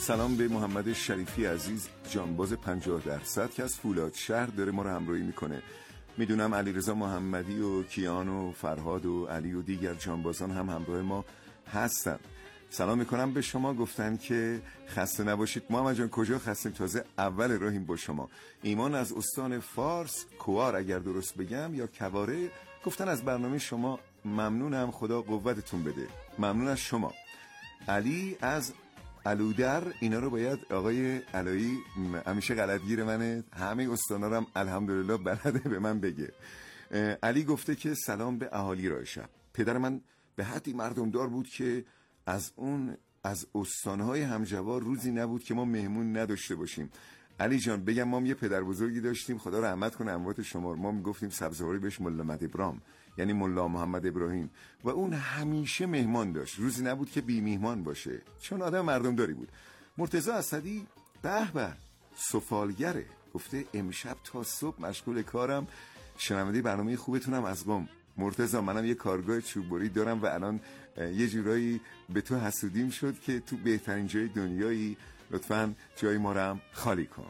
سلام به محمد شریفی عزیز، جانباز 50% که از فولاد شهر داره ما رو همراهی میکنه. میدونم علیرضا محمدی و کیان و فرهاد و علی و دیگر جانبازان هم همراه ما هستن. سلام میکنم به شما، گفتن که خسته نباشید. محمد جان کجا خستیم؟ تازه اول راهیم با شما. ایمان از استان فارس، کوار اگر درست بگم یا کواره، گفتن از برنامه شما ممنونم، خدا قوتتون بده. ممنون از شما. علی از علودر، اینا رو باید آقای علایی، همیشه غلطگیر منه، همه استانا رو هم الحمدلله بلده به من بگه. علی گفته که سلام به اهالی رایشب. پدر من به حدی مردمدار بود که از استانهای همجوار روزی نبود که ما مهمون نداشته باشیم. علی جان بگم ما یه پدر بزرگی داشتیم، خدا رحمت کنه اموات شما، ما میگفتیم سبزواری بهش ملا محمد ابراهیم، یعنی ملا محمد ابراهیم، و اون همیشه مهمان داشت، روزی نبود که بی میهمان باشه، چون آدم مردمداری بود. مرتضی اسدی به به سفالگره، گفته امشب تا صبح مشغول کارم، شنونده برنامه خوبتونم از قم. مرتضی منم یه کارگاه چوببری دارم و الان یه جورایی به تو حسودیم شد که تو بهترین جای دنیایی، لطفاً جای ما رو هم خالی کن.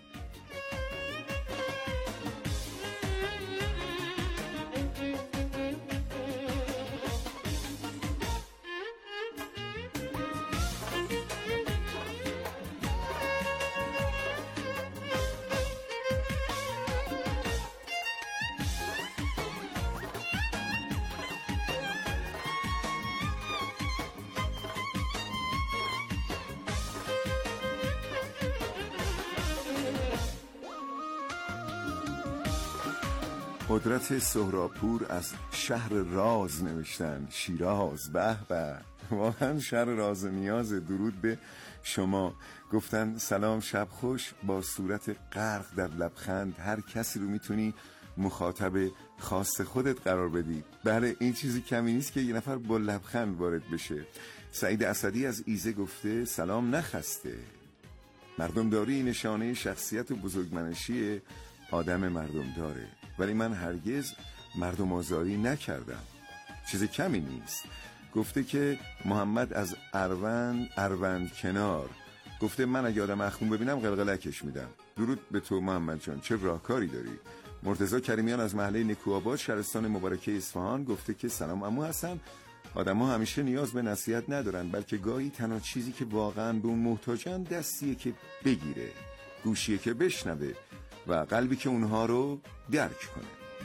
قدرت سهراپور از شهر راز نوشتن، شیراز. به به واقعا شهر راز نیاز. درود به شما. گفتن سلام شب خوش، با صورت غرق در لبخند هر کسی رو میتونی مخاطب خاص خودت قرار بدی. بله این چیزی کمی نیست که یه نفر با لبخند وارد بشه. سعید اسدی از ایزه گفته سلام نخسته. مردمداری نشانه شخصیت و بزرگمنشی آدم مردم داره، ولی من هرگز مردم آزاری نکردم، چیز کمی نیست. گفته که محمد از اروند کنار، گفته من اگه آدم اخمون ببینم قلقلکش میدم. درود به تو محمد جان، چه راهکاری داری. مرتضی کریمیان از محله نکوآباد شهرستان مبارکه اصفهان گفته که سلام عمو حسن، آدم ها همیشه نیاز به نصیحت ندارن، بلکه گاهی تنها چیزی که واقعا به اون محتاجن دستیه که بگیره، گوشیه که بشنوه و قلبی که اونها رو درک کنه.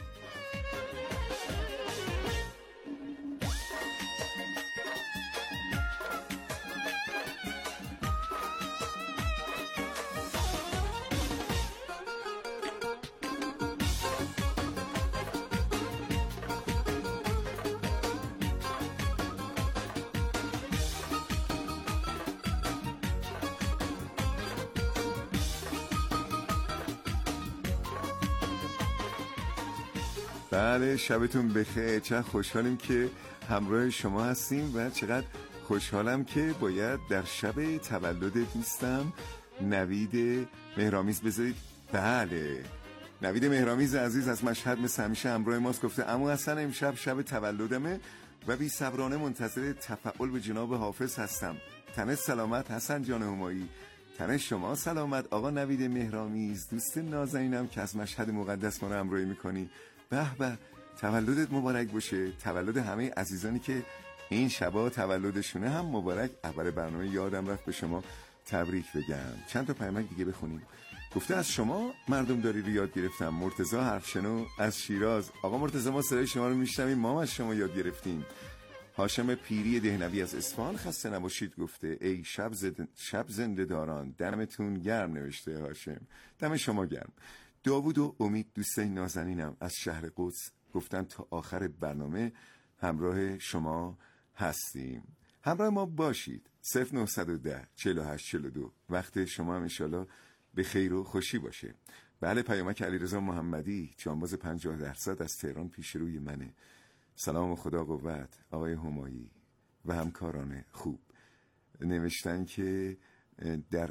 بله شبتون بخیر. چقدر خوشحالیم که همراه شما هستیم و چقدر خوشحالم که باید در شب تولد دوستم نوید مهرامیز بذارید. بله نوید مهرامیز عزیز از مشهد مثل همیشه همراه ماست. گفته عمو حسن امشب شب تولدمه و بی صبرانه منتظر تفعل به جناب حافظ هستم. تنت سلامت حسن جان همایی، تنه شما سلامت آقا نوید مهرامیز، دوست نازنینم که از مشهد مقدس ما رو همراهی میکنی. به به تولدت مبارک باشه. تولد همه عزیزانی که این شبا تولدشونه هم مبارک. اول برنامه یادم رفت به شما تبریک بگم. چند تا پیامک دیگه بخونیم. گفته از شما مردم داری رو یاد گرفتم. مرتضی حرفشنو از شیراز. آقا مرتضی ما صدای شما رو میشنویم، ما از شما یاد گرفتیم. هاشم پیری دهنوی از اصفهان خسته نباشید گفته ای شب زنده داران دمتون گرم. نوشته هاشم دم شما گرم. داوود و امید دوستای نازنینم از شهر قدس گفتن تا آخر برنامه همراه شما هستیم. همراه ما باشید. 0910 48 42. وقت شما هم انشالله به خیر و خوشی باشه. بله پیامک علیرضا محمدی جانباز 50% از تهران پیش روی منه. سلام و خدا قوت آقای همایی و همکاران خوب. نوشتن که در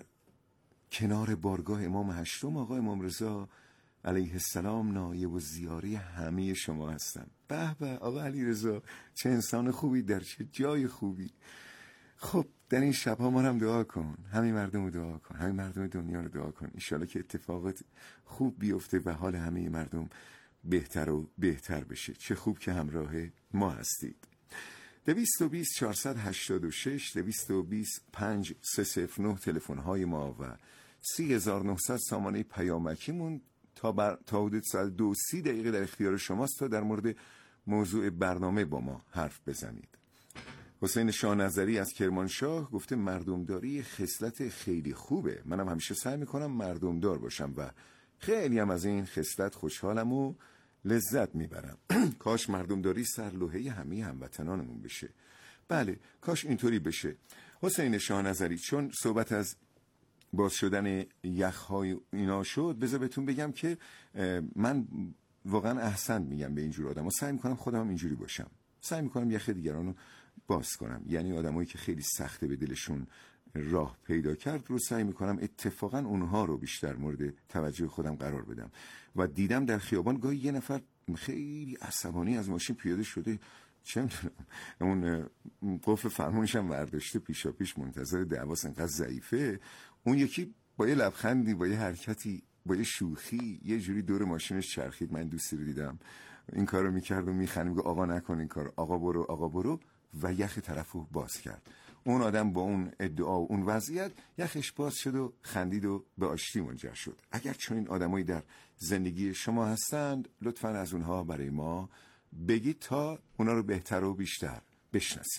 کنار بارگاه امام هشتم آقا امام رضا علیه السلام نایب و زیاری همه شما هستم. به به آقا علی رضا چه انسان خوبی، در چه جای خوبی. خب در این شب‌ها ما هم دعا کن، همین مردم رو دعا کن، همین مردم دنیا رو دعا کن، انشالله که اتفاقات خوب بیفته و حال همه مردم بهتر و بهتر بشه. چه خوب که همراه ما هستید. 220 486 220 5309 تلفن های ما و 3900 سامانه پیامکیمون تا حدود ساعت 2:30 در اختیار شماست تا در مورد موضوع برنامه با ما حرف بزنید. حسین شاه نظری از کرمانشاه گفته مردمداری خصلت خیلی خوبه، منم همیشه سعی میکنم مردمدار باشم و خیلی هم از این خصلت خوشحالم و لذت میبرم. کاش مردمداری سرلوحه همه هموطنانمون بشه. بله کاش اینطوری بشه. حسین شاه نظری، چون صحبت از باز شدن یخهای اینا شد، بذار بهتون بگم که من واقعا احسن میگم به اینجور آدم و سعی میکنم خودم هم اینجوری باشم. سعی میکنم یخ دیگرانو باز کنم، یعنی آدمایی که خیلی سخته به دلشون راه پیدا کرد رو سعی میکنم اتفاقا اونها رو بیشتر مورد توجه خودم قرار بدم. و دیدم در خیابان گاهی یه نفر خیلی عصبانی از ماشین پیاده شده، چه میدونم اون قفل فرمونش هم برداشته پیشا پیش منتظر دعواست، انقدر ضعیفه. اون یکی با یه لبخندی، با یه حرکتی، با یه شوخی یه جوری دور ماشینش چرخید. من دوستی رو دیدم این کارو میکرد و میخند، میگه آقا نکن این کار، آقا برو آقا برو، و یخ طرفو باز کرد. اون آدم با اون ادعا و اون وضعیت یخش باز شد و خندید و به آشتی منجر شد. اگر چون این آدمایی در زندگی شما هستند لطفاً از اونها برای ما بگید تا اونا رو بهتر و بیشتر بشناسیم.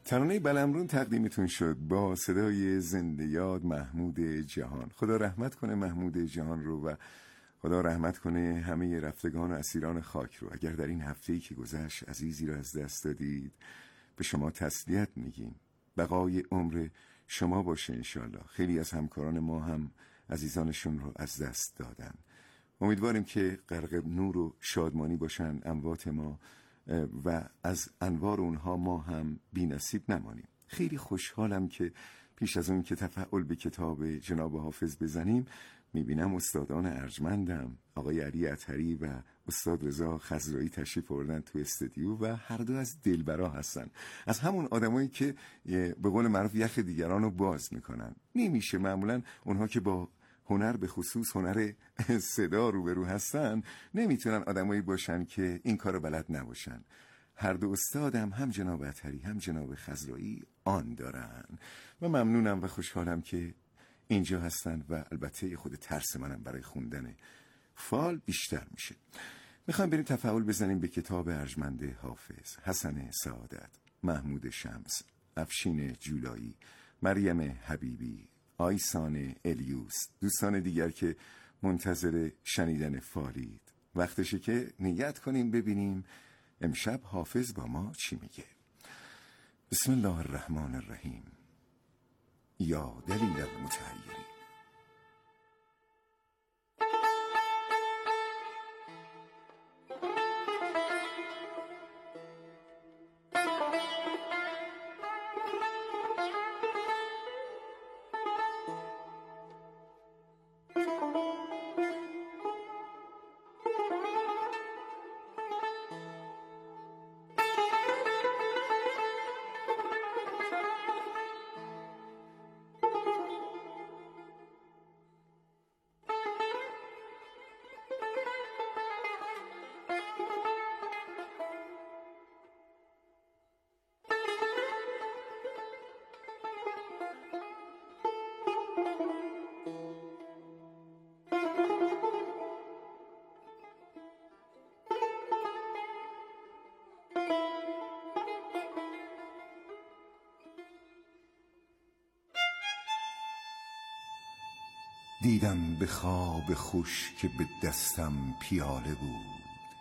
ترانه بلمرون تقدیمتون شد با صدای زنده یاد محمود جهان. خدا رحمت کنه محمود جهان رو و خدا رحمت کنه همه رفتگان و اسیران خاک رو. اگر در این هفته‌ای که گذشت عزیزی رو از دست دادید، به شما تسلیت میگیم. بقای عمر شما باشه انشالله. خیلی از همکاران ما هم عزیزانشون رو از دست دادن. امیدواریم که غرق نور و شادمانی باشن اموات ما و از انوار اونها ما هم بی نصیب نمانیم. خیلی خوشحالم که پیش از اون که تفعل به کتاب جناب حافظ بزنیم، میبینم استادان ارجمندم آقای علی اطهری و استاد رضا خضرایی تشریف آوردن تو استودیو و هر دو از دلبرا هستن، از همون آدمایی که به قول معروف یخ دیگران رو باز میکنن. نمیشه معمولا اونها که با هنر به خصوص هنر صدا روبرو هستن نمیتونن آدمایی باشن که این کارو بلد نباشن. هر دو استادم هم جناب اطهری هم جناب خضرایی آن دارن و ممنونم و خوشحالم که اینجا هستن و البته خود ترس منم برای خوندن فال بیشتر میشه. میخوایم بریم تفعل بزنیم به کتاب ارجمند حافظ. حسن سعادت، محمود شمس، افشین جولایی، مریم حبیبی، آیسان الیوس، دوستان دیگر که منتظر شنیدن فالید. وقتشه که نیت کنیم ببینیم امشب حافظ با ما چی میگه. بسم الله الرحمن الرحیم. یا دلیل المتحیرین. دیدم به خواب خوش که به دستم پیاله بود،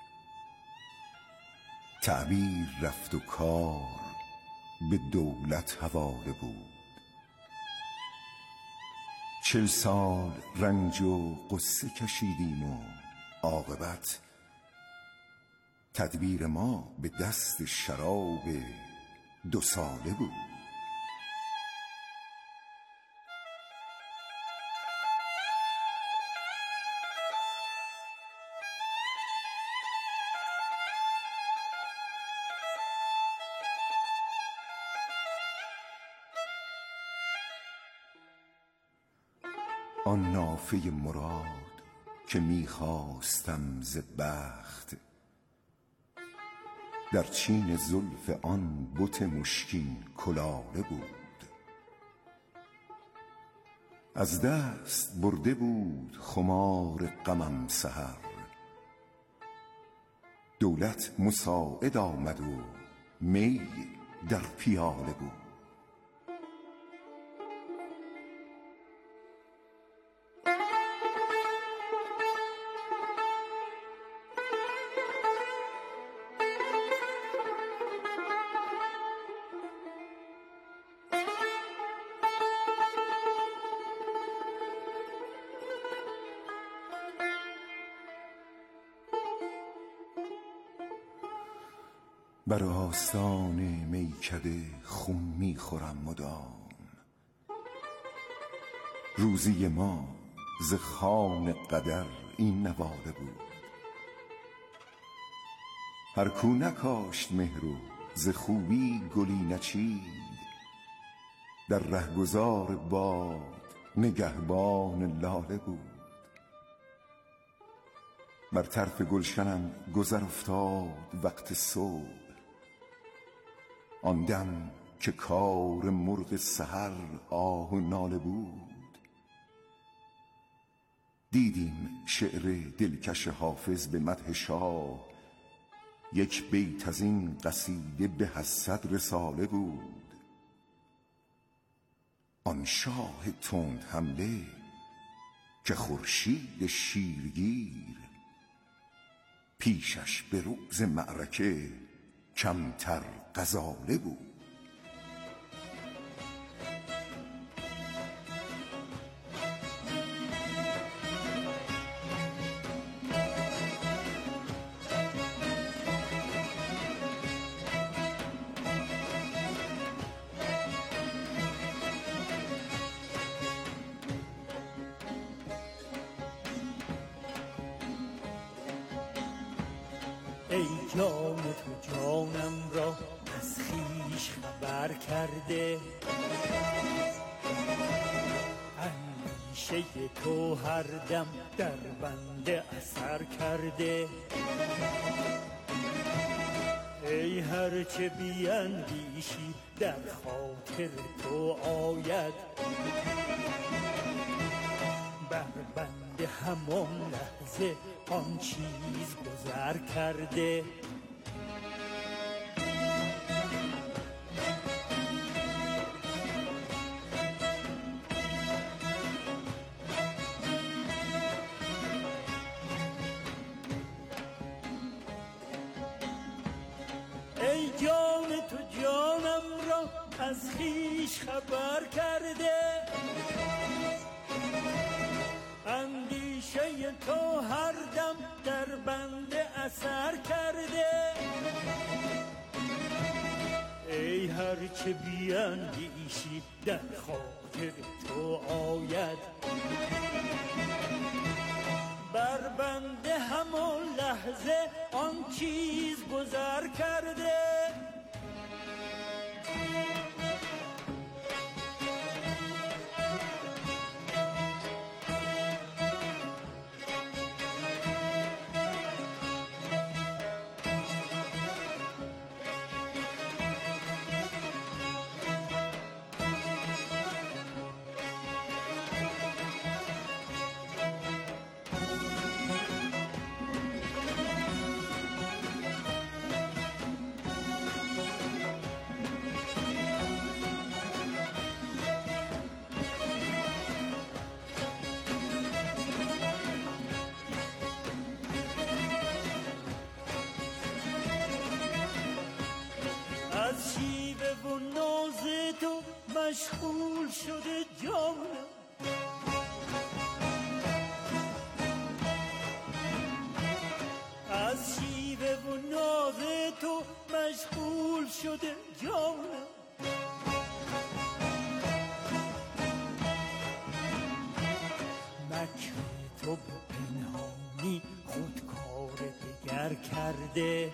تعبیر رفت و کار به دولت حواله بود. 40 سال رنج و غصه کشیدیم و عاقبت تدبیر ما به دست شراب 2 ساله بود. آن نافه مراد که میخواستم ز بخت، در چین زلف آن بت مشکین کلاله بود. از دست برده بود خمار غمم سحر، دولت مساعد آمد و می در پیاله بود. بر آستان میکده خون میخورم مدام، روزی ما ز خوان قدر این نواله بود. هر کو نکاشت مهر و ز خوبی گلی نچید، در رهگذار باد نگهبان لاله بود. بر طرف گلشنم گذر افتاد وقت صبح، آن دم که کار مرغ سحر آه و ناله بود. دیدیم شعر دلکش حافظ به مدح شاه، یک بیت از این قصیده به از 100 رساله بود. آن شاه تند حمله که خورشید شیرگیر پیشش به روز معرکه کمتر غزاله بود. ای جان تو جانم را از خویش خبر کرده، اندیشه تو هر دم در بنده اثر کرده. ای هر چه بیندیشی در خاطر تو آید، بر بنده همان لحظه آن چیز گذر کرده. ای جان تو جانم را از خویش خبر کرده، اندیشه تو هر دم در بنده اثر کرده. ای هر چه بیندیشی در خاطر تو آید، بر بنده همان لحظه آن چیز گذر کرده. از شیوه و ناز تو مشغول شده جانم، از شیوه و ناز تو مشغول شده جانم. مکر تو به پنهانی خود کار دگر کرده،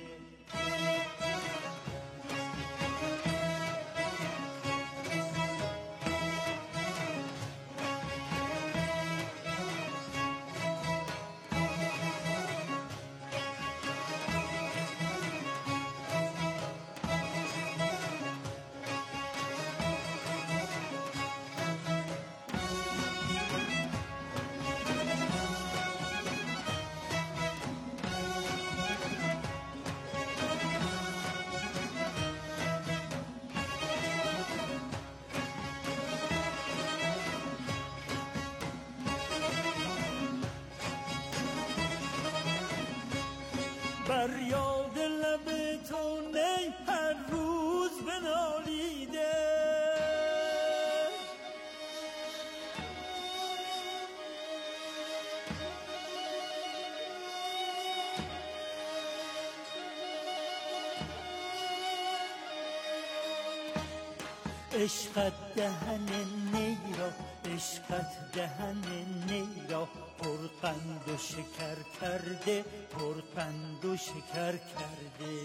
بر یاد لب تو نی هر روز بنالیده. عشقت دهن نی را، عشقت دهن نی را پرقند و شکر کرده، پرقند و شکر کرده.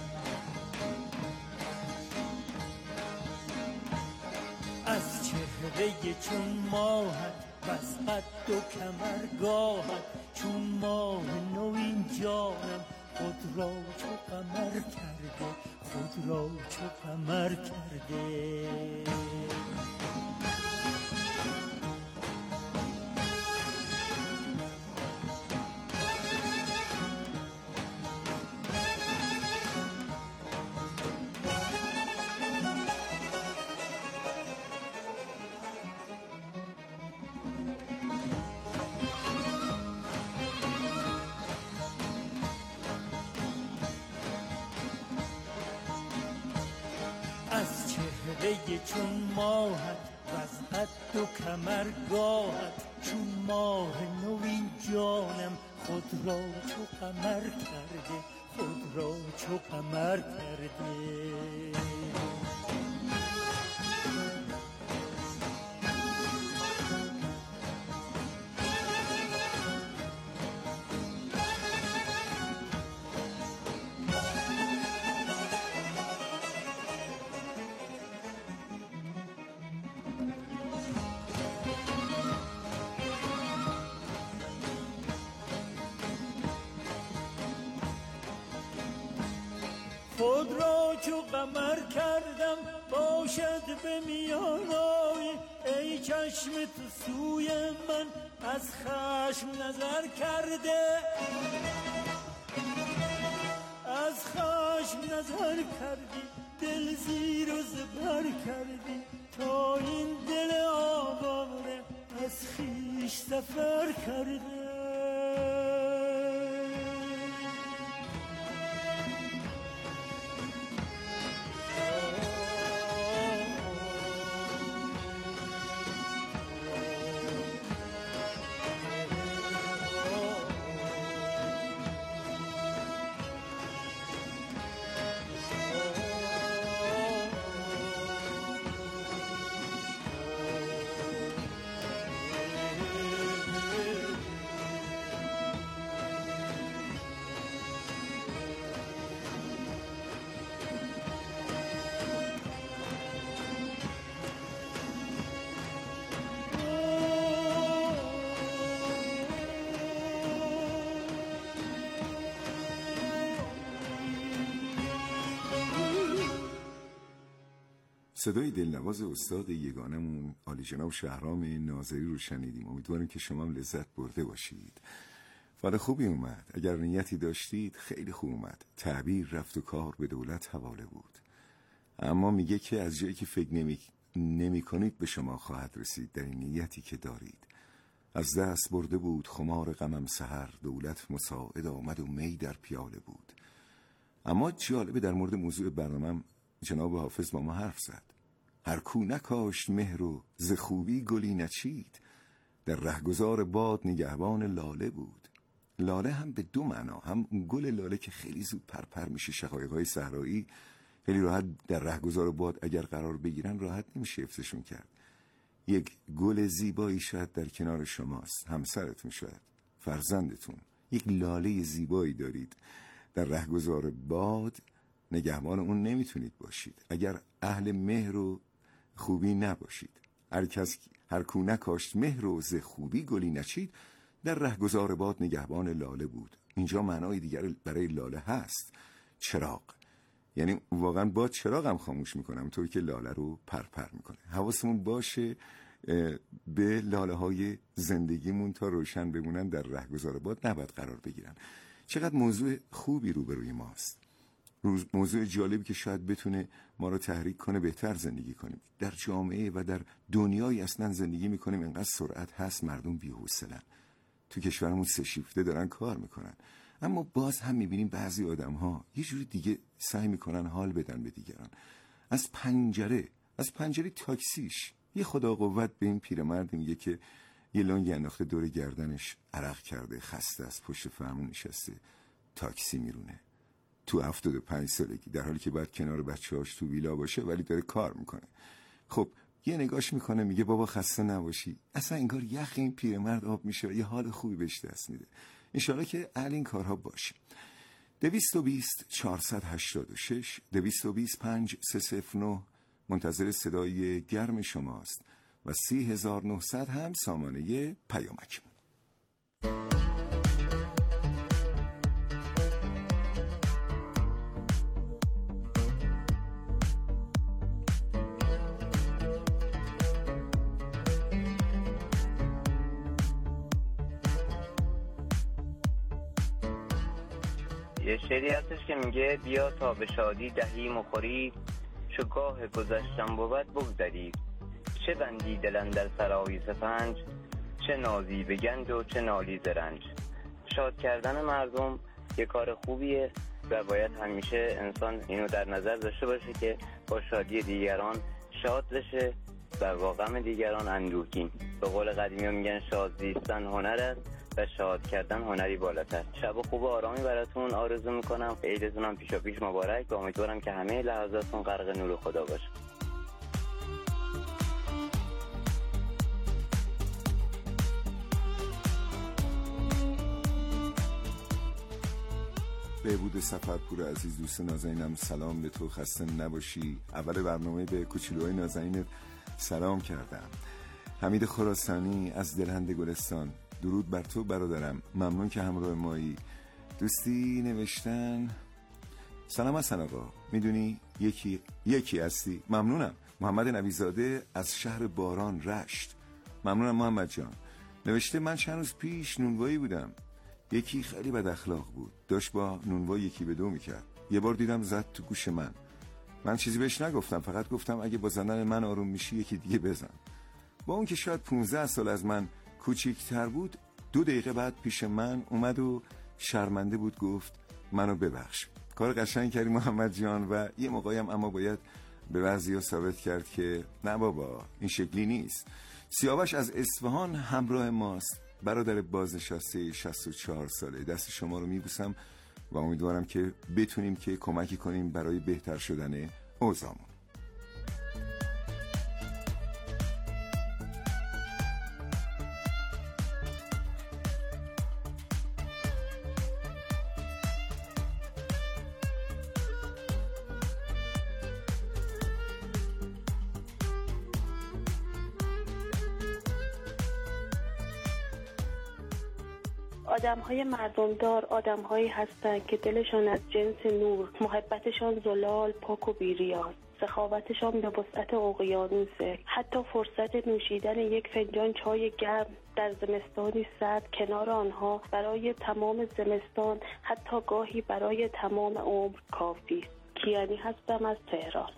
از چهره چهره چون ماهت بس قد و کمرگاهت چون ماه نوین جانم خود را چو قمر کرده خود را چو قمر کرده از چهره چون ماهت وز قد و کمرگاهت چون ماه نوین جانم خود را چو قمر کرده خود را چو قمر کرده خود را چو قمر کردم باشد به میان آی ای چشم تو سوی من از خشم نظر کرده از خشم نظر کردی دل زیر و زبر کردی تا این دل آواره از خویش سفر کرده صدای دلنواز استاد یگانمون عالی جناب شهرام ناظری رو شنیدیم. امیدوارم که شما هم لذت برده باشید. فال خوبی اومد. اگر نیتی داشتید خیلی خوب اومد. تعبیر رفت و کار به دولت حواله بود. اما میگه که از جایی که فکر نمی کنید به شما خواهد رسید در این نیتی که دارید. از دست برده بود خمار غمم سحر، دولت مساعد آمد و می در پیاله بود. اما جالبه در مورد موضوع برنامه‌ام جناب حافظ با ما حرف زد. هر کو نکاشت مهر و ز خوبی گلی نچید، در رهگذار باد نگهبان لاله بود. لاله هم به دو معنا، هم گل لاله که خیلی زود پرپر میشه، شقایق‌های صحرایی خیلی راحت در رهگذار باد اگر قرار بگیرن راحت نمیشه حفظشون کرد. یک گل زیبایی شاید در کنار شماست، همسرتون شاید، فرزندتون. یک لاله زیبایی دارید در رهگذار باد، نگهبان اون نمیتونید باشید اگر اهل مهر و خوبی نباشید. هر کو نکاشت مهر و ز خوبی گلی نچید، در رهگذار باد نگهبان لاله بود. اینجا معنای دیگر برای لاله هست، چراغ. یعنی واقعا باد چراغ هم خاموش میکنه، همونطور که لاله رو پرپر میکنه. حواسمون باشه به لاله های زندگیمون تا روشن بمونن در رهگذار باد نباید قرار بگیرن. چقدر موضوع خوبی روبروی ماست، موضوع جالبی که شاید بتونه ما رو تحریک کنه بهتر زندگی کنیم. در جامعه و در دنیای اصلا زندگی میکنیم اینقدر سرعت هست، مردم بی‌حوصله‌ان. تو کشورمون 3 شیفته دارن کار میکنن، اما باز هم میبینیم بعضی آدم‌ها یه جوری دیگه سعی میکنن حال بدن به دیگران. از پنجره تاکسیش یه خدا قوت به این پیرمرد میگه که یه لنگ انداخته دور گردنش، عرق کرده، خسته از پشت فرمون نشسته، تاکسی میرونه تو 75 سالگی، در حالی که باید کنار بچه‌هاش تو ویلا باشه ولی داره کار میکنه. خب یه نگاش میکنه میگه بابا خسته نباشی. اصلا انگار یخ این پیرمرد آب میشه و یه حال خوبی بهش دست میده. انشالله که اهل این کارها باشیم. 220 486 225 309 منتظر صدای گرم شماست. و 3900 هم سامانه پیامک. یه شعری هستش که میگه بیا تا به شادی دهی مخوری، چو گاه گذشتن بود بگذری، چه بندی دلن در سرای سپنج، چه نازی به گنج و چه نالی ز رنج. شاد کردن مردم یه کار خوبیه و باید همیشه انسان اینو در نظر داشته باشه که با شادی دیگران شاد بشه و با غم دیگران اندوهگین. به قول قدیمی ها میگن شاد زیستن هنر است و شاد کردن هنری بالاتر. شب خوب و آرامی براتون آرزو میکنم. عیدتون هم پیشا پیش مبارک و امیدوارم که همه لحظاتون غرق نور خدا باشه. بهبود سفرپور عزیز، دوست نازنینم، سلام به تو، خسته نباشی. اول برنامه به کوچولوهای نازنینت سلام کردم. حمید خراسانی از دلهند گلستان، درود بر تو برادرم، ممنون که همراه مایی. دوستی نوشتن سلام حسن آقا، میدونی یکی هستی، ممنونم. محمد نویزاده از شهر باران رشت، ممنونم محمد جان. نوشته من چند روز پیش نونوایی بودم، یکی خیلی بد اخلاق بود، داشت با نونوایی یکی به دو میکرد. یه بار دیدم زد تو گوش من چیزی بهش نگفتم، فقط گفتم اگه با زدن من آروم میشی یکی دیگه بزن. با اون که شاید 15 سال از من کوچیک‌تر بود، 2 دقیقه بعد پیش من اومد و شرمنده بود، گفت منو ببخش. کار قشنگ کردی محمد جان. و یه موقعی هم اما باید به بعضیا ثابت کرد که نه بابا این شکلی نیست. سیاوش از اصفهان همراه ماست، برادر بازنشسته 64 ساله. دست شما رو میبوسم و امیدوارم که بتونیم که کمکی کنیم برای بهتر شدن اوضاعمون. آدم‌های مردمدار آدم‌هایی هستند که دلشان از جنس نور، محبتشان زلال، پاک و بی‌ریاست، سخاوتشان به وسعت اقیانوسه. حتی فرصت نوشیدن یک فنجان چای گرم در زمستانی سرد کنار آنها برای تمام زمستان، حتی گاهی برای تمام عمر کافی است. کیانی هستم از تهران.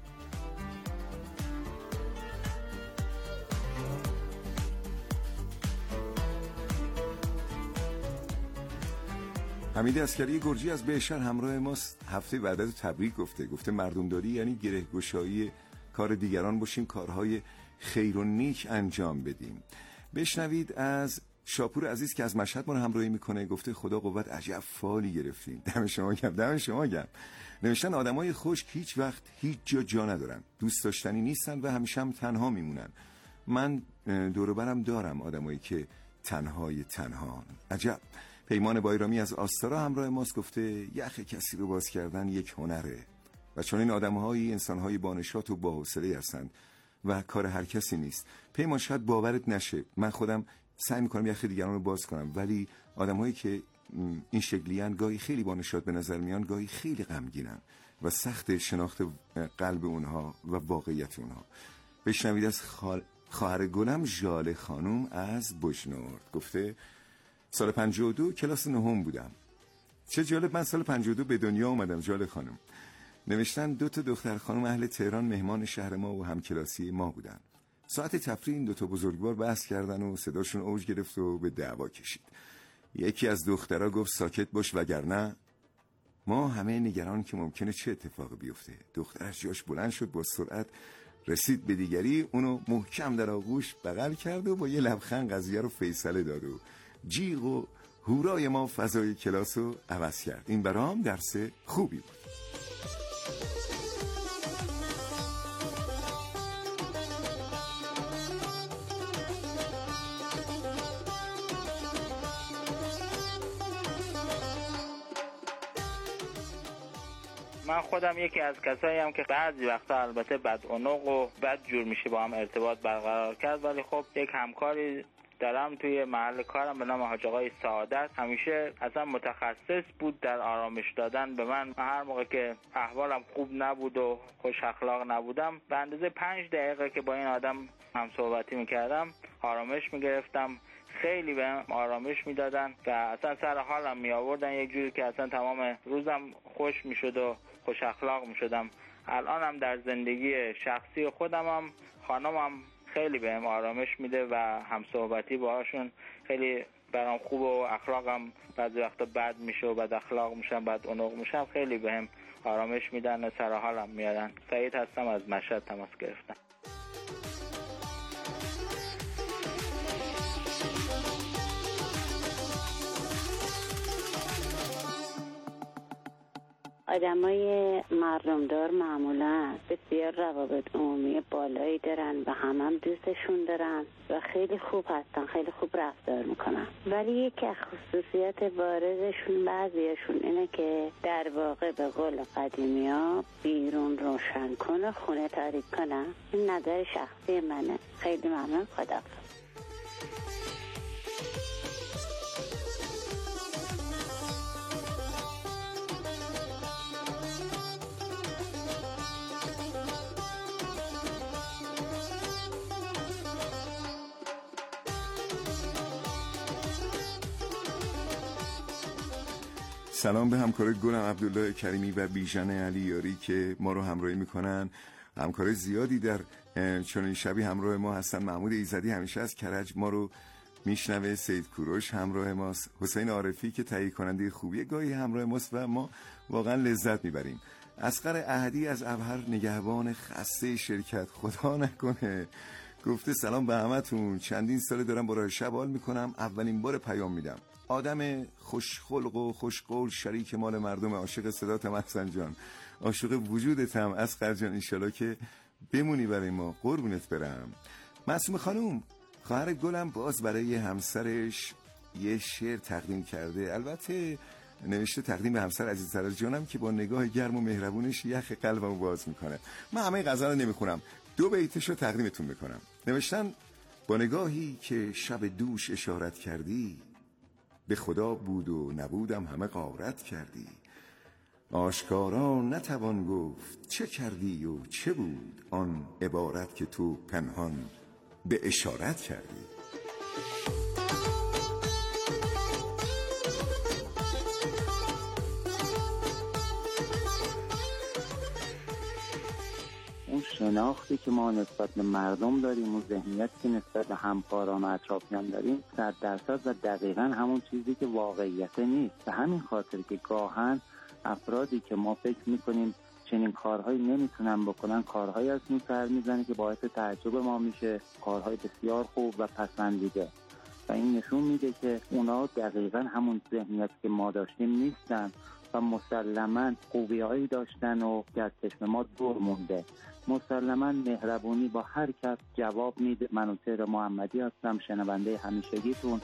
حمید عسکری گرجی از بهشهر همراه ماست. هفته بعد از تبریک گفته مردمداری یعنی گره‌گشایی کار دیگران باشیم، کارهای خیر و نیک انجام بدیم. بشنوید از شاپور عزیز که از مشهد ما رو همراهی میکنه. گفته خدا قوت، عجب فالی گرفتین. دم شما گرم. نوشتن آدمای خشک هیچ وقت هیچ جا ندارن، دوست داشتنی نیستن و همیشه هم تنها میمونن. من دور و برم دارم آدمایی که تنهان. عجب. پیمان بایرامی از آستارا همراه ماست. گفته یخ کسی رو باز کردن یک هنره و چون این آدم‌هایی انسان‌های بانشات و باحوصله هستند و کار هر کسی نیست. پیمان شاید باورت نشه، من خودم سعی می‌کنم یخ دیگران رو باز کنم، ولی آدم‌هایی که این شکلیان گاهی خیلی بانشات به نظر میان، گاهی خیلی غمگینن و سخت شناخت قلب اونها و واقعیت اونها. بشنوید از خواهر گلم ژاله خانم از بجنورد. گفته سال 52 کلاس 9 بودم. چه جالب، من سال 52 به دنیا اومدم ژاله خانم. نوشتن 2 دختر خانم اهل تهران مهمان شهر ما و همکلاسی ما بودن. ساعت تفریح این 2 بزرگوار بحث کردن و صداشون اوج گرفت و به دعوا کشید. یکی از دخترها گفت ساکت باش وگرنه. ما همه نگران که ممکنه چه اتفاقی بیفته. دختر از جاش بلند شد، با سرعت رسید به دیگری، اونو محکم در آغوش بغل کرد و با یه لبخند قضیه رو فیصله داد و جیغ و هورای ما فضای کلاس رو عوض کرد. این برام درس خوبی بود. من خودم یکی از کسایی هم که بعضی وقتا البته بدعنق و بد جور میشه با هم ارتباط برقرار کرد، ولی خب یک همکاری دارم توی محل کارم به نام حاج آقای سعادت. همیشه اصلا متخصص بود در آرامش دادن به من. هر موقع که احوالم خوب نبود و خوش اخلاق نبودم، به اندازه 5 دقیقه که با این آدم هم صحبتی میکردم آرامش میگرفتم. خیلی بهم آرامش میدادن و اصلا سر حالم می آوردن، یک جوری که اصلا تمام روزم خوش میشد و خوش اخلاق میشدم. الانم در زندگی شخصی خودمم خانمم خیلی بهم آرامش میده و هم صحبتی باهاشون خیلی برام خوب و اخلاقم بعضی وقتا بد میشه و بد اخلاق میشم، بد عنق میشم، خیلی بهم آرامش میدن و سر حالم میارن. سعید هستم، از مشهد تماس گرفتم. آدمای مردمدار معمولا بسیار روابط عمومی بالایی دارن و هم دوستشون دارن و خیلی خوب هستن، خیلی خوب رفتار میکنن، ولی یکی از خصوصیات بارزشون بعضیشون اینه که در واقع به قول قدیمی ها بیرون روشن کنه خونه تاریک کنه. این نظر شخصی منه. خیلی ممنون. خداحافظ. سلام به همکار گلم عبدالله کریمی و بیژن علیاری که ما رو همراهی میکنن. همکار زیادی در چنین شبی همراه ما هستن. محمود ایزدی همیشه از کرج ما رو میشنوه، سید کوروش همراه ماست، حسین عارفی که تهیه کننده خوبی گاهی همراه ماست و ما واقعا لذت میبریم. اصغر احدی از ابهر نگهبان خسته شرکت، خدا نکنه، گفته سلام به همتون، چندین ساله دارم با راه شب حال میکنم، اولین بار پیام میدم. آدم خوشخلق و خوشقول، شریک مال مردم، عاشق صدات محسن جان، عاشق وجودتم اصغر جان، انشالله که بمونی برای ما، قربونت برم. معصومه خانوم خواهر گلم باز برای همسرش یه شعر تقدیم کرده، البته نوشته تقدیم به همسر عزیزتر از جانم که با نگاه گرم و مهربونش یخ قلبمو باز میکنه. من همه غزل رو نمیخونم، 2 بیتش رو تقدیمتون میکنم. نوشتن با نگاهی که شب دوش اشارت کردی، به خدا بود و نبودم همه غارت کردی، آشکارا نتوان گفت چه کردی و چه بود آن عبارت که تو پنهان به اشارت کردی. اون شناختی که ما نسبت به مردم داریم، اون ذهنیتی که نسبت به همکاران و اطرافیان داریم 100% و دقیقاً همون چیزی که واقعیت نیست. به همین خاطر که گاهن افرادی که ما فکر میکنیم چنین کارهایی نمیتونن بکنن، کارهایی از این سر میزنه که باعث تعجب ما میشه، کارهای بسیار خوب و پسندیده، و این نشون میده که اونا دقیقاً همون ذهنیتی که ما داشتیم نیستن و مسلماً خوبی‌هایی داشتن و در چشم ما دور مونده. مسلماً مهربونی با هر کس جواب میده. من سیر محمدی هستم، شنونده همیشگیتون.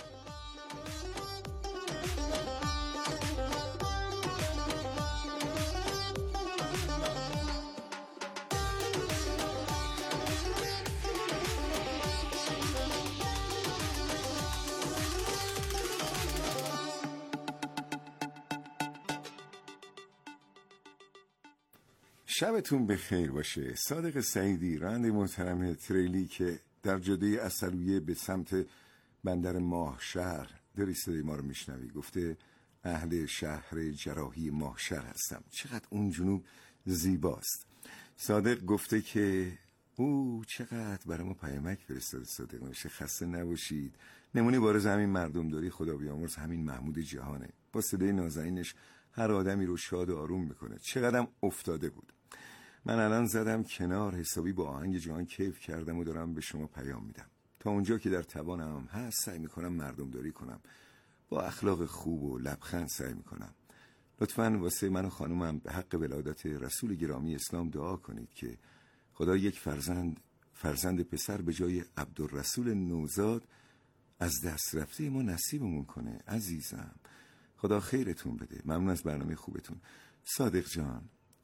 شبتون بخیر باشه. صادق سعیدی، راننده محترم تریلی که در جاده عسلویه به سمت بندر ماهشهر داری صدای ما رو میشنوی، گفته اهل شهر جراحی ماهشهر هستم. چقدر اون جنوب زیباست. صادق گفته که او چقدر برای ما پیامک فرستاده. صادق نوشته خسته نباشید، نمونه بارز همین مردم داری خدا بیامرز همین محمود جهانه، با صدای نازنینش هر آدمی رو شاد و آروم میکنه. چقدرم افتاده بود. من الان زدم کنار، حسابی با آهنگ جهان کیف کردم و دارم به شما پیام میدم. تا اونجا که در توانم هست سعی میکنم مردم داری کنم، با اخلاق خوب و لبخند سعی میکنم. لطفاً واسه من و خانومم به حق ولادت رسول گرامی اسلام دعا کنید که خدا یک فرزند پسر به جای عبدالرسول نوزاد از دست رفته ما نصیبمون کنه. عزیزم خدا خیرتون بده. ممنون از برنامه خوبتون. صادق جان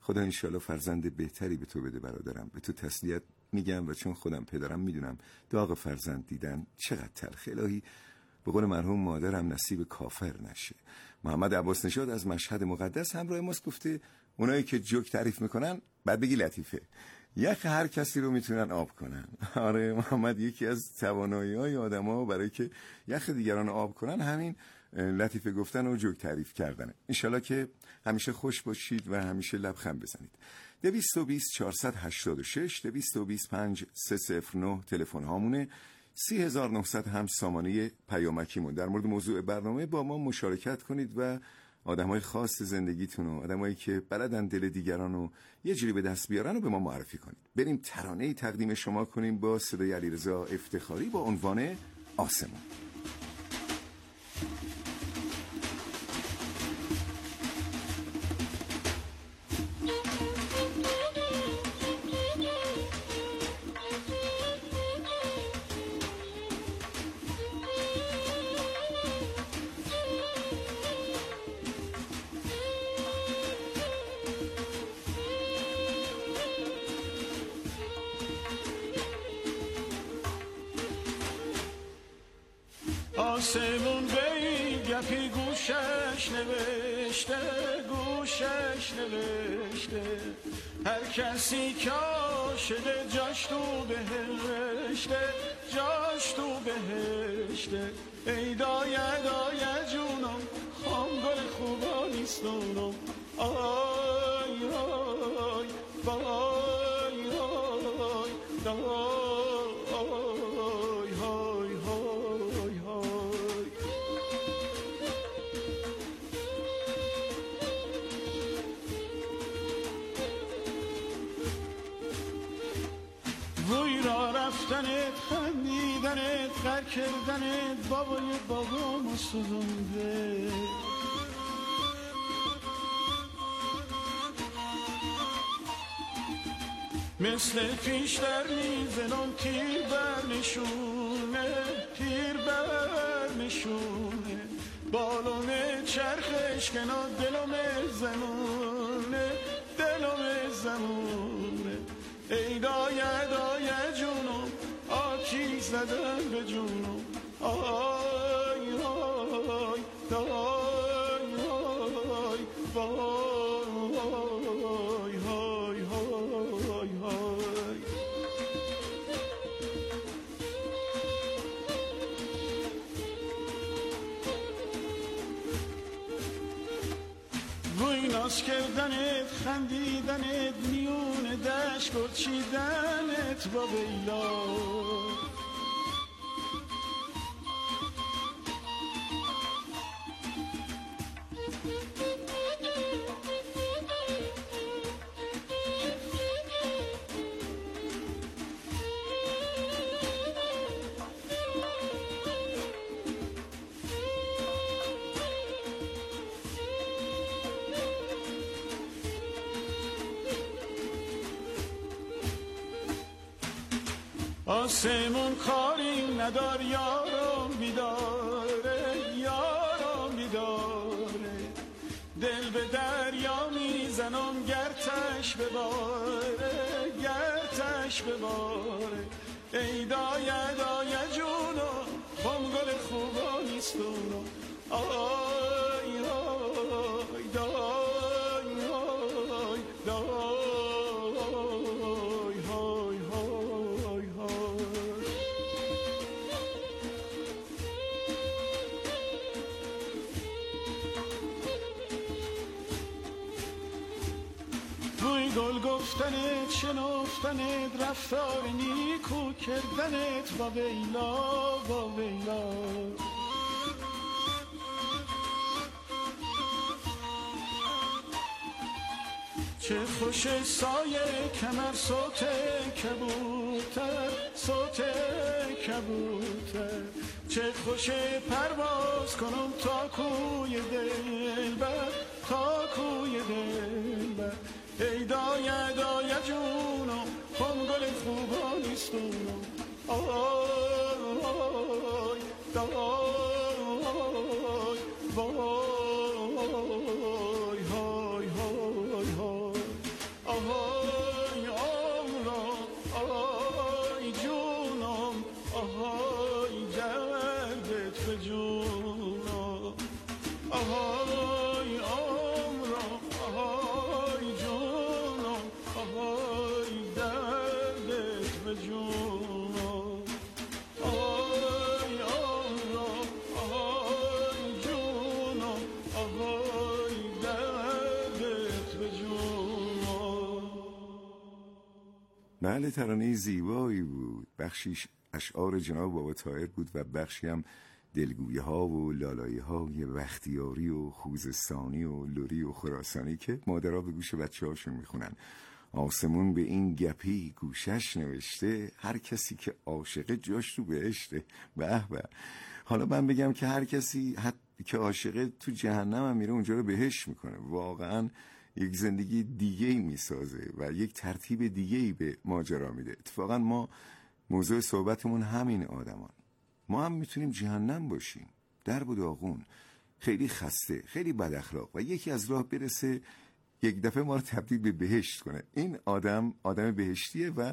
خدا انشالله فرزند بهتری به تو بده برادرم. به تو تسلیت میگم و چون خودم پدرم میدونم داغ فرزند دیدن چقدر تلخه. الهی به قول مرحوم مادرم نصیب کافر نشه. محمد عباس نژاد از مشهد مقدس همراه ماست، گفته اونایی که جوک تعریف میکنن بعد بگی لطیفه. یخ هر کسی رو میتونن آب کنن. آره محمد، یکی از توانایی‌های آدم‌ها برای که یخ دیگران آب کنن همین لطیفه گفتن و جوک تعریف کردنه. انشالله که همیشه خوش باشید و همیشه لبخند بزنید. 220 486 225 309 تلفن هامونه. 3900 هم سامانه پیامکیمون. در مورد موضوع برنامه با ما مشارکت کنید و آدمای خاص زندگیتون و آدمایی که بلدن دل دیگران رو یه جوری به دست بیارن رو به ما معرفی کنید. بریم ترانه‌ای تقدیم شما کنیم با صدای علیرضا افتخاری با عنوان آسمون. آسمون به گپی گوشش نوشته، گوشش نوشته، هر کسی که عاشق جاش تو بهشته، جاش تو بهشته. ای دایه دایه جونم خام گل خوبا نیستونم، آی آی بای آی دای. وی را رفتنت، خندیدنت، غر کردنت، بابای بابا سوزونده. مثل پیشتر میزنم تیر بر نشونه، تیر بر نشونه. بالون چرخش کنار دلم زمونه، دلم زمونه. ای دایه دایه جونم آکی زدن به جونم، آی آی دای آی وای های های های. وی ناز کردنت، خندیدنت، میون دشت گرچیدنت با بیلا. آسمون کاری ندار یارم بیداره، یارم بیداره. دل به دریا میزنم گرتش بباره، گرتش بباره. ای دایه دایه جونم خم گل خوبا نیستونم، آی آی دای آی دای. گل گفتنت، شنفتنت، رفتار نیکو کردنت با ویلا، با ویلا. چه خوش سایه کمر صوت کبوتر، صوت کبوتر. چه خوش پرواز کنم تا کوی دلبر، تا کوی دلبر. ای دایه دایه جونم خم گل خوبا نیستونم، آی دای وای های های های. بله، ترانه زیبایی بود. بخشیش اشعار جناب بابا طاهر بود و بخشی هم دلگویه ها و لالایی های بختیاری و خوزستانی و لری و خراسانی که مادرها به گوش بچه هاشون میخونن. آسمون به این گپی گوشش نوشته، هر کسی که عاشقه جاش تو بهشته. به به. حالا من بگم که هر کسی که عاشقه تو جهنم هم میره اونجا رو بهشت میکنه. واقعا یک زندگی دیگه‌ای میسازه و یک ترتیب دیگه‌ای به ماجرا میده. اتفاقا ما موضوع صحبتمون همین آدمان. ما هم میتونیم جهنم باشیم، درب و داغون، خیلی خسته، خیلی بد اخلاق و یکی از راه برسه یک دفعه ما رو تبدیل به بهشت کنه. این آدم بهشتیه و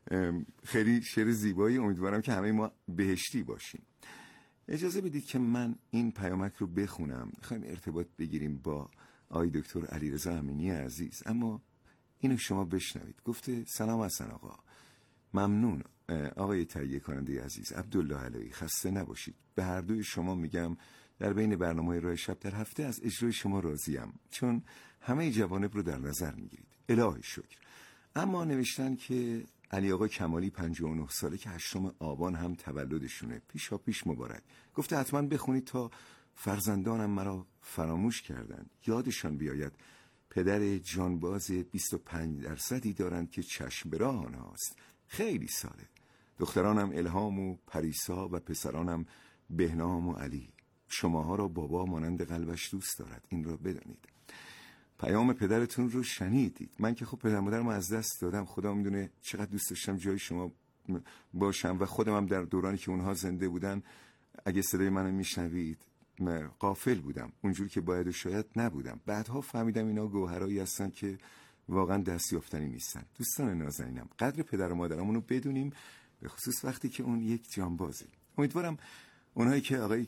خیلی شعر زیبایی. امیدوارم که همه ما بهشتی باشیم. اجازه بدید که من این پیامک رو بخونم. میخوایم ارتباط بگیریم با آقای دکتر علیرضا امینی عزیز، اما اینو شما بشنوید. گفته: سلام حسن آقا، ممنون آقای تهیه کننده عزیز، عبدالله علایی، خسته نباشید. به هر دوی شما میگم در بین برنامه راه شب در هفته از اجرای شما راضیم، چون همه جوانب رو در نظر میگیرید. الهی شکر. اما نوشتن که علی آقا کمالی 59 ساله که 8 آبان هم تولدشونه، پیش مبارک. گفته حتما بخونید تا فرزندانم مرا فراموش کردن، یادشان بیاید پدر جانباز 25% دارند که چشم به راه آنهاست. خیلی ساله. دخترانم الهام و پریسا و پسرانم بهنام و علی. شماها را بابا مانند قلبش دوست دارد، این را بدانید. پیام پدرتون رو شنیدید. من که خب پدر مادرم از دست دادم، خدا میدونه چقدر دوست داشتم جای شما باشم و خودم هم در دورانی که اونها زنده بودن اگه صدای منو میشنوید غافل بودم، اونجوری که باید و شاید نبودم. بعدها فهمیدم اینا گوهرایی هستن که واقعا دستیافتنی نیستن. دوستان نازنینم، قدر پدر و مادرمون رو بدونیم، به خصوص وقتی که اون یک جانبازه. امیدوارم اونایی که آقای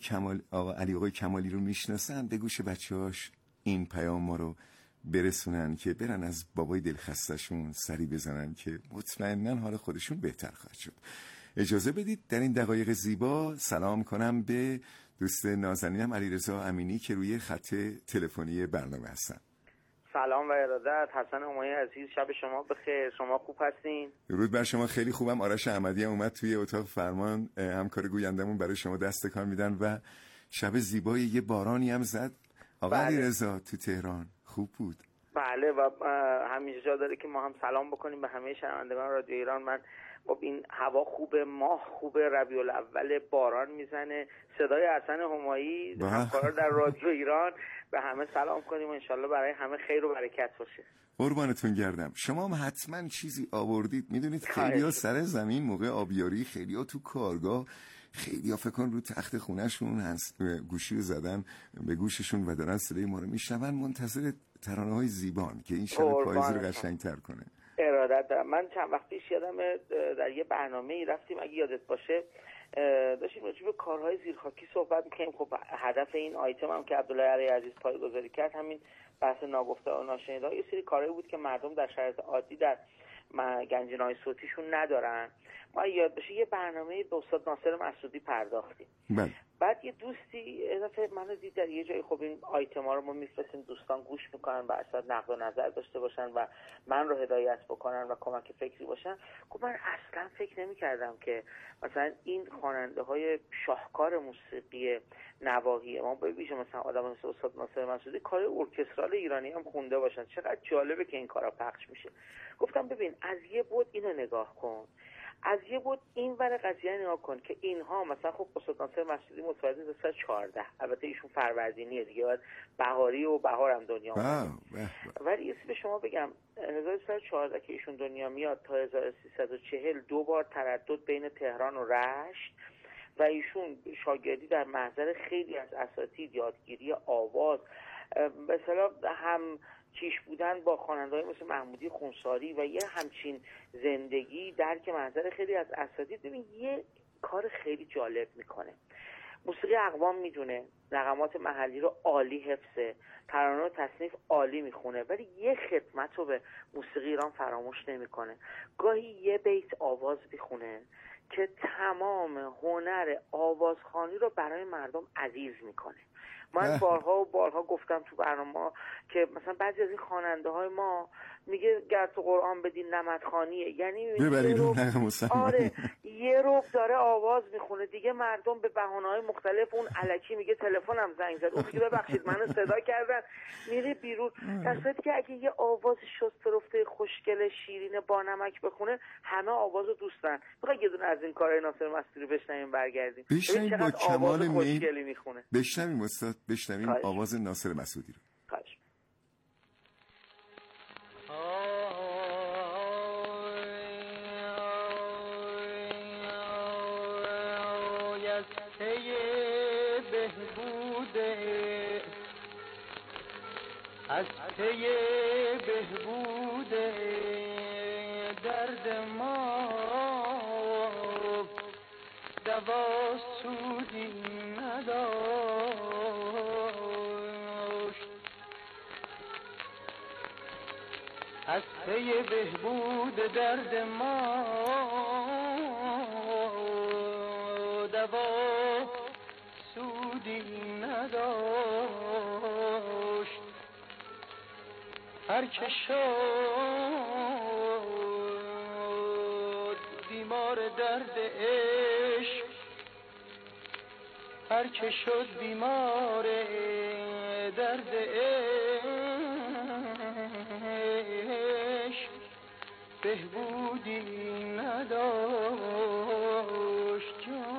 کمالی رو میشناسن به گوش بچه‌هاش این پیام ما رو برسونن که برن از بابای دلخستشون سری بزنن که مطمئنن حال خودشون بهتر خواهد شد. اجازه بدید در این دقایق زیبا سلام کنم به دوست نازنینم علیرضا امینی که روی خط تلفنی برنامه هستن. سلام و ارادت. حسن همایی عزیز، شب شما بخیر. شما خوب هستین؟ درود بر شما. خیلی خوبم. آرش احمدی هم اومد توی اتاق فرمان، همکار گویندمون، برای شما دست کار میدن و شب زیبایی. یه بارانی هم زد آقا علیرضا تو تهران، خوب بود. بله و همینجا جا داره که ما هم سلام بکنیم به همه شنوندگان رادیو ایران. من خب این هوا خوبه، ماه خوبه، ربیع الاول، باران میزنه، صدای حسن همایی همکار در رادیو ایران، به همه سلام کنیم و انشالله برای همه خیر و برکت باشه. قربانتون گردم. شما هم حتما چیزی آوردید. میدونید خیلی ها سر زمین موقع آبیاری، خیلی ها تو کارگاه، خیلی ها فکر کن رو تخت خونهشون گوشی رو زدن به گوششون و دارن صدای ما رو میشنون، منتظر ترانه های زیبان که این شب پاییز رو قشنگ‌تر کنه. ارادت دارم. من چند وقت پیش یادم در یه برنامه‌ای رفتیم، اگه یادت باشه، داشتیم راجع به کارهای زیرخاکی صحبت می‌کردیم. خب هدف این آیتم هم که عبدالله علی عزیز پایه‌گذاری کرد همین بحث ناگفته و ناشنیده، یه سری کارهایی بود که مردم در شرایط عادی در گنجینه‌های صوتیشون ندارن. ما یاد بشه یه برنامه به استاد ناصر مسعودی پرداختیم. بعد یه دوستی اضافه منو دید در یه جایی، خب این آیتما رو ما میفرستیم، دوستان گوش میکنن و اصلا نقد و نظر داشته باشن و من رو هدایت بکنن و کمک فکری باشن. خب من اصلا فکر نمی‌کردم که مثلا این خواننده های شاهکار موسیقی نواحی ما به ویژه مثلا آدم مثل استاد ناصر مسعودی کار ارکسترال ایرانی هم خونده باشن. چقدر جالبه که این کارا پخش میشه. گفتم ببین از یه بود اینو نگاه کن، از یه بود این ور قضیه نگاه کن که اینها مثلا خب استاد ناصر مسعودی متولد 1914، البته ایشون فروردینیه دیگه، بعد بهاری و بهار هم دنیا اومد. ولی یه چیزی به شما بگم، 1914 که ایشون دنیا میاد تا 1340 2 بار تردد بین تهران و رشت و ایشون شاگردی در محضر خیلی از اساتید، یادگیری آواز، مثلا هم کیش بودن با خواننده‌های مثل محمودی خونساری و یه همچین زندگی در که محضر خیلی از اساتید. ببین یه کار خیلی جالب میکنه، موسیقی اقوام میدونه، نغمات محلی رو عالی حفظه، ترانه و تصنیف عالی میخونه، ولی یه خدمت رو به موسیقی ایران فراموش نمیکنه. گاهی یه بیت آواز میخونه که تمام هنر آوازخوانی رو برای مردم عزیز میکنه. من بارها گفتم تو برنامه که مثلا بعضی از این خواننده های ما میگه گر تو قرآن بدین نمدخانیه، یعنی یه رب داره آواز میخونه دیگه، مردم به بهانه‌های مختلف اون الکی میگه تلفنم زنگ زد، اون میگه ببخشید منو صدا کردن، میره بیرون. در صورتی که اگه یه آواز شست رفته خوشگل شیرین با نمک بخونه همه آوازو دوست دارن. میخوای یه دونه از این کارهای ناصر مسعودی بشنویم برگردیم ببین با کمال خوشگلی میخونه. بشنویم استاد، بشنویم آواز ناصر مسعودی رو. خواهش. از پی بهبود درد ما دوا سودی نداشت، از پی بهبود درد ما دوا سودی نداشت. هر که شد بیمار درد عشق، هر که شد بیمار درد عشق بهبودی نداشت.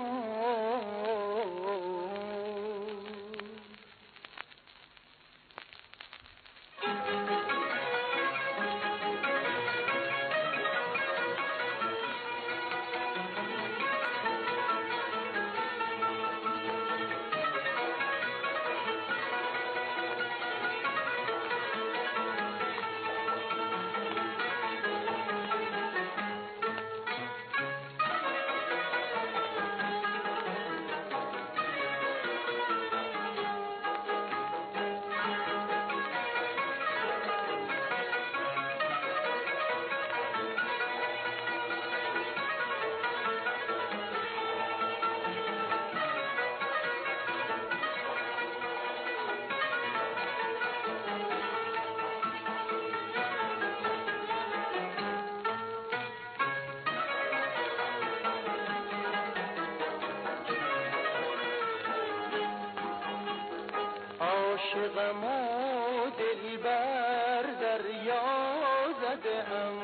عاشقم و دلبر دریا زدم،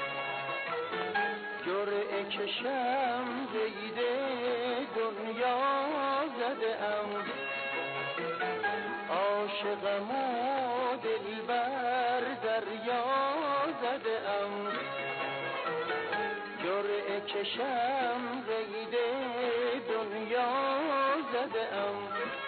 جرعه کشم زید دنیا زدم. عاشقم و دلبر دریا زدم، جرعه کشم زید دنیا زدم.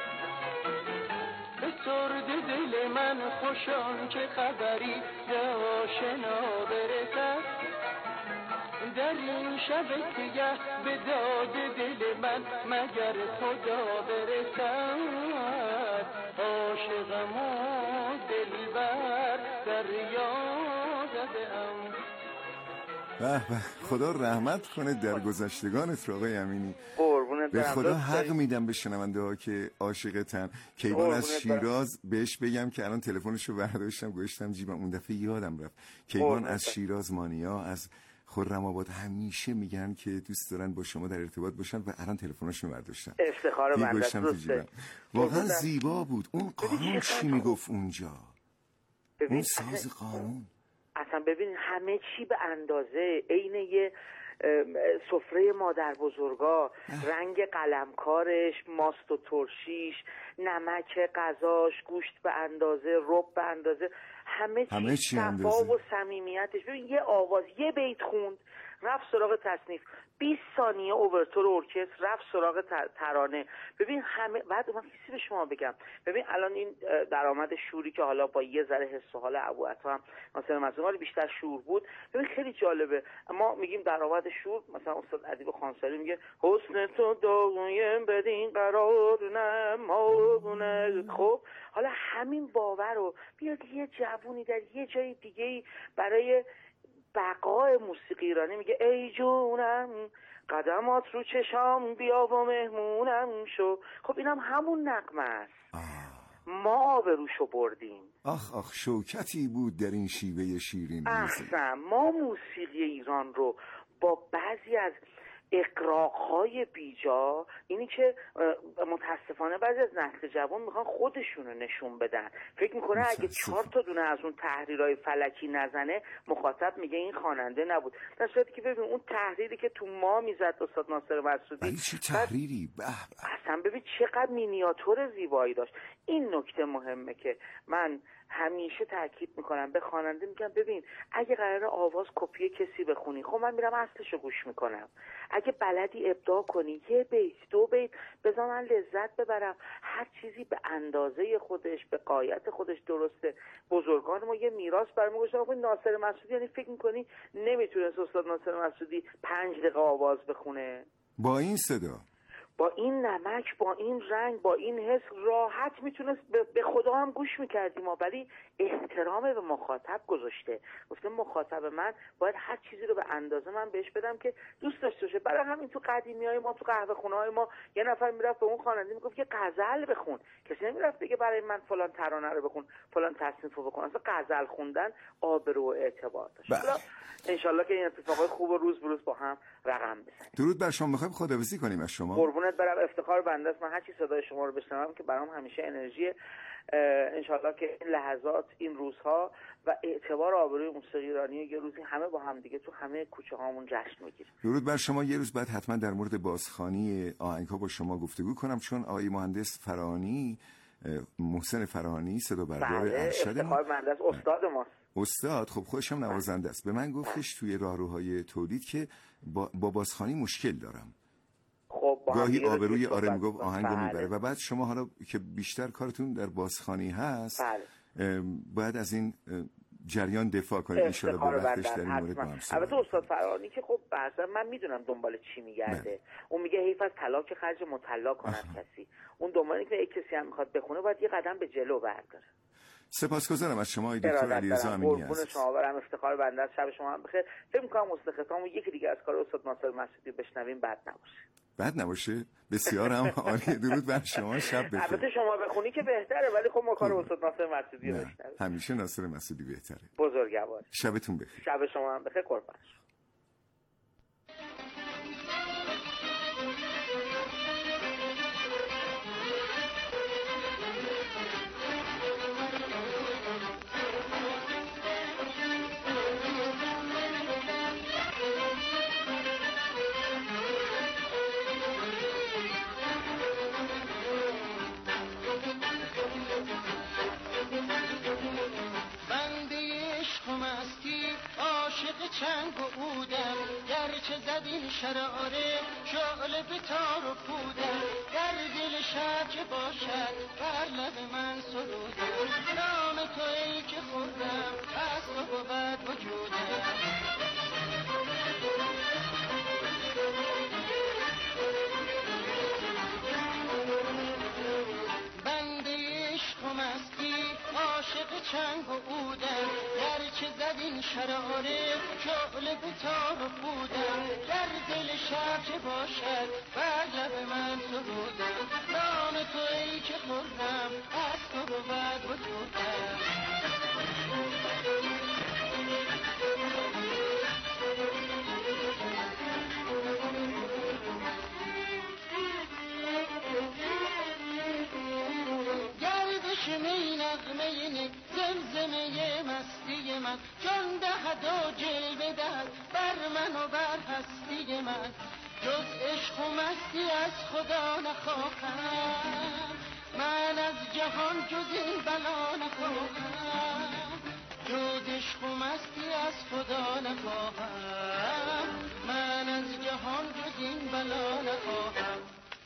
بسرد دل من خوشان که خبری ز آشنا برسد، در این شب سیه به داد دل من مگر خدا برسد. عاشقم و دلبر دریا زدم. به خدا رحمت کنه در گذشتگانت آقای امینی. به خدا حق میدم به شنونده ها که عاشقتن. کیوان از شیراز بهش بگم که الان تلفنشو برداشتم گذاشتم جیبم، اون دفعه یادم رفت. کیوان از شیراز، مانیا از خرم آباد همیشه میگن که دوست دارن با شما در ارتباط باشن و الان تلفنشو برداشتم. افتخار من واقعا زیبا بود. اون قانون چی میگفت اونجا؟ اون ساز قانون اصلا ببین همه چی به اندازه، عین یه سفره مادر بزرگا، رنگ قلمکارش، ماست و ترشیش، نمک غذاش، گوشت به اندازه، رب به اندازه، همه چی صفا و صمیمیتش. ببین یه آواز، یه بیت خوند رفت سراغ تصنیف، 20 ثانیه اوورتور ارکستر رفت سراغ ترانه. ببین همه. بعد من کسی به شما بگم، ببین الان این درآمد شوری که حالا با یه ذره حس و حال ابوعطا هم مثلا مسئول بیشتر شور بود، ببین خیلی جالبه. ما میگیم درآمد شور، مثلا استاد ادیب خانساری میگه حسن تو دایم بدین قرار نمونه. خب حالا همین باور رو بیاد یه جوونی در یه جای دیگه برای بقای موسیقی ایرانی میگه ای جونم قدمات رو چشام بیا و مهمونم شو. خب اینم همون نغمه است. ما آبروشو بردیم. آخ آخ شوکتی بود در این شیوه شیرین. احسن. ما موسیقی ایران رو با بعضی از اقراق‌های بیجا، اینی که متاسفانه بعضی از نسل جوان میخوان خودشونو نشون بدن، فکر میکنه اگه 4 تا دونه از اون تحریرهای فلکی نزنه مخاطب میگه این خواننده نبود، در صورتی که ببین اون تحریری که تو ما میزد استاد ناصر مسعودی، چه تحریری اصلا ببین چقدر مینیاتور زیبایی داشت. این نکته مهمه که من همیشه تاکید میکنم به خواننده، میگم ببین اگه قراره آواز کپی کسی بخونی، خب من میرم اصلشو گوش میکنم. اگه بلدی ابداع کنی 1 بیت 2 بیت بذار من لذت ببرم. هر چیزی به اندازه خودش به غایت خودش درسته. بزرگان ما یه میراث برامون گذاشتن. ناصر مسعودی یعنی فکر میکنی نمیتونست استاد ناصر مسعودی 5 دقیقه آواز بخونه با این صدا، با این نمک، با این رنگ، با این حس راحت میتونست به خدا هم گوش میکردیم، ولی احترام به مخاطب گذاشته. گفته مخاطب من باید هر چیزی رو به اندازه من بهش بدم که دوست داشته باشه. برای همین تو قدیمیای ما، تو قهوه خونه های ما، یه نفر میرفت به اون خواننده میگفت که غزل بخون. کسی نمیرفت بگه برای من فلان ترانه رو بخون، فلان تصنیف رو بخون. اصلا غزل خوندن آبرو و اعتبار داشت. حالا انشالله که این اتفاقای خوب روز به روز با هم رقم بزنیم. درود بر شما. میخوایم خداحافظی کنیم از شما. قربونت برم. افتخار بنده است من هر چی صدای شما رو بشنوم که برام همیشه انرژی. انشالله که این لحظات، این روزها و اعتبار آبروی موسیقی ایرانی یه روزی همه با هم دیگه تو همه کوچه هامون جشن میگیریم. درود بر شما. یه روز بعد حتما در مورد بازخوانی آهنگ‌ها با شما گفتگو کنم، چون آقای مهندس فرهانی، محسن فرهانی، صدا بردار ارشد افتخار بنده است، استاد ماست. استاد خب خودش هم نوازنده است. به من گفتش توی راهروهای تولید که با بازخوانی مشکل دارم. خب گاهی آبروی آرمگو آهنگو میبره و بعد شما حالا که بیشتر کارتون در بازخوانی هست باید از این جریان دفاع کنید. ان شاء الله به وقتش در این مورد با هم صحبت. البته استاد فرهانی که خب بعضا من میدونم دنبال چی میگرده. اون میگه حیف از طلاق خرج مطلع کند کسی. اون دنبال اینه که کسی هم میخواد بخونه باید یه قدم به جلو برداره. سپاسگزارم از شما دکتر علیرضا امینی عزیز. قربون شما برم. افتخار بنده است. شب شما هم بخیر. فکر می‌کنم واسه ختام یکی دیگه از کار استاد ناصر مسعودی بشنویم بد نباشه. بد نباشه؟ بسیار هم عالی. درود بر شما. شب بخیر. البته شما بخونی که بهتره، ولی خب ما کار استاد ناصر مسعودی رو بشنویم. همیشه ناصر مسعودی بهتره. بزرگوار. شبتون بخیر. شب شما هم بخیر. قربان. چنگ و عودم گرچه زدین شراره شعله به تار و پودم در دل شب باشد بر لب من سرودم نام تو ای که خوردم از تو بود وجودم بنده عشق و مستی عاشق چنگ و عودم گرچه زدین شراره شعله به تار و پودم در دل شب چه باشد بر لب من سرودم نام تو ای که خوردم از تو بود وجودم گردش می نغمه نک زمزمه مستی من جان دهد و جلوه دهد بر من و بر هستی من جز عشق و مستی از خدا نخواهم من از جهان جز این بلا نخواهم جز عشق و مستی از خدا نخواهم من از جهان جز این بلا نخواهم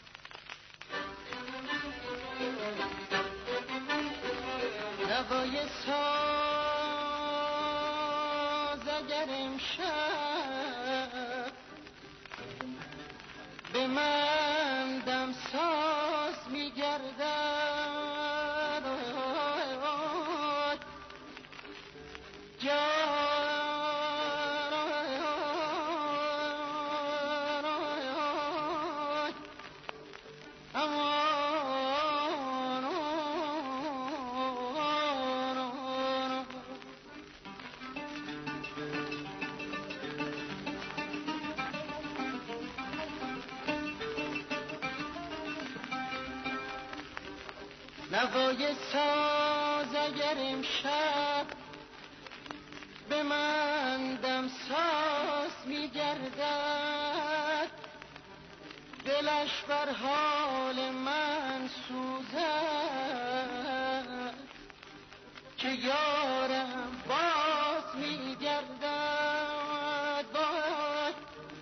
نوای ساز اگر امشب به من دم ساز میگردد نوای ساز اگر امشب به من دمساز میگردد، دلش بر حال من سوزد که یارم باز میگردد. باز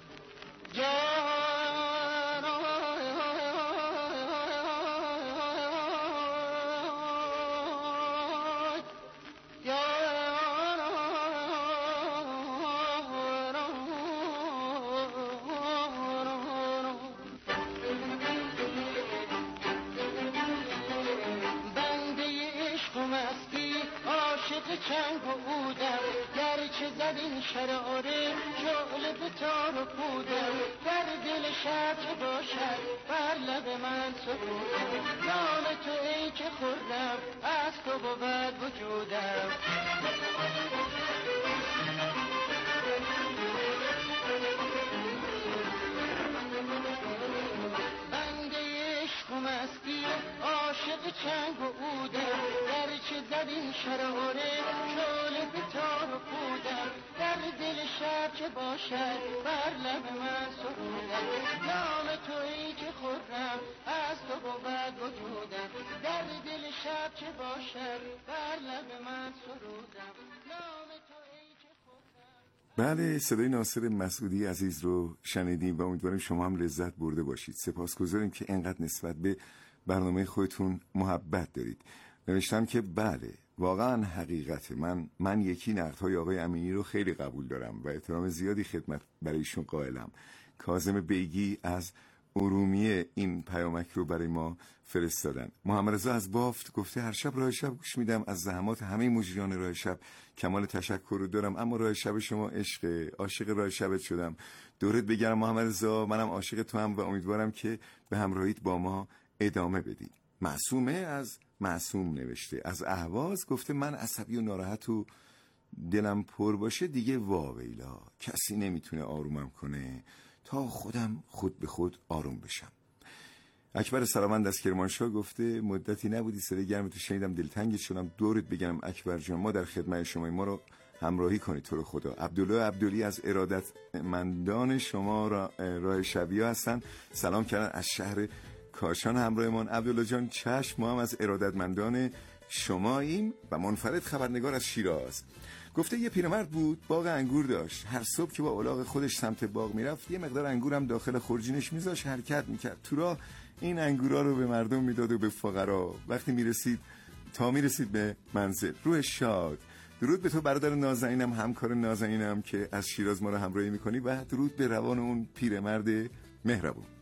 چنگ و عودم، گرچه زد این شراره شعله به تار و پودم، در دل شب چه باشد بر لب من سرودم، نام تو ای که خوردم از تو بود وجودم. بنده عشق و مستی عاشق چنگ و عودم، گرچه زد این شراره شعله به تار و پودم، در دل شب چه باشد بر لب من سرودم، نام تو ای که خورم از تو بود وجودم، در دل شب چه باشد بر لب من سرودم، نام تو ای که خورم. بله، صدای ناصر مسعودی عزیز رو شنیدیم و امیدواریم شما هم لذت برده باشید. سپاسگزاریم که انقدر نسبت به برنامه خودتون محبت دارید. نوشتم که بله واقعا حقیقته. من یکی نقدهای آقای امینی رو خیلی قبول دارم و احترام زیادی خدمت برایشون قائلم. کاظم بیگی از ارومیه این پیامک رو برای ما فرستادن. محمد رضا از بافت گفته هر شب راه شب گوش میدم، از زحمات همه مجریان راه شب کمال تشکر رو دارم، اما راه شب شما عاشق راه شبت شدم. دورت بگیرم محمد رضا، منم عاشق تو هم و امیدوارم که به همراهیت با ما ادامه بدی. معصومه از معصوم نوشته از اهواز گفته من عصبی و ناراحت و دلم پر باشه دیگه واویلا کسی نمیتونه آرومم کنه تا خودم خود به خود آروم بشم. اکبر سلامند از کرمانشاه گفته مدتی نبودی، صدای گرمتو شنیدم دلتنگت شدم. دورت بگم اکبر جان، ما در خدمت شما، ما رو همراهی کنید تو رو خدا. عبدالله عبدلی از ارادتمندان شما راه شبیه هستن، سلام کردن از شهر کاشان همراهمان. عبدالله جان چشم، ما هم از ارادتمندان شماییم. و منفرد خبرنگار از شیراز گفته یه پیرمرد بود باغ انگور داشت، هر صبح که با الاغ خودش سمت باغ میرفت یه مقدار انگورم داخل خورجینش میذاشت حرکت میکرد، تو راه این انگورا رو به مردم میداد و به فقرا. وقتی میرسید به منزل روح شاد. درود به تو برادر نازنینم، همکار نازنینم که از شیراز ما رو همراهی میکنی، و درود به روان اون پیرمرد مهربون.